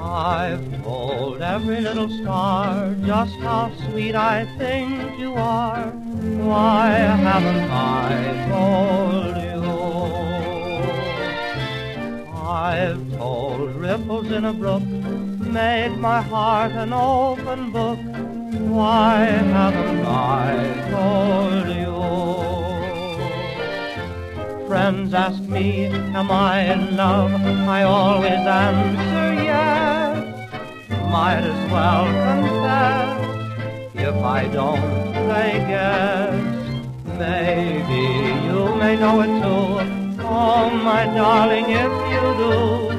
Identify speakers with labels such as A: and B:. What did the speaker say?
A: I've told every little star just how sweet I think you are. Why haven't I told you? I've told ripples in a brook, made my heart an open book. Why haven't I told you? Friends ask me, am I in love? I always answer yes. Might as well confess, if I don't, they guess. Maybe you may know it too. Oh, my darling, if you do,